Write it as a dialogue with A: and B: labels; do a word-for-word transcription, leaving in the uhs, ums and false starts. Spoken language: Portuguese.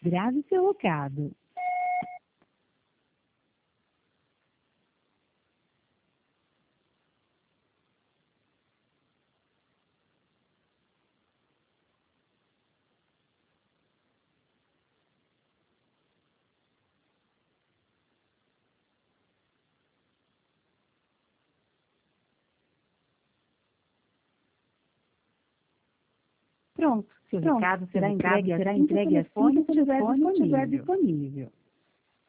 A: Grave seu recado.
B: Pronto, seu
A: Pronto,
B: recado será
A: seu
B: entregue
A: recado será
B: assim que o
A: entregue assim
B: telefone
A: que o
B: estiver
A: telefone estiver
B: disponível.
A: disponível.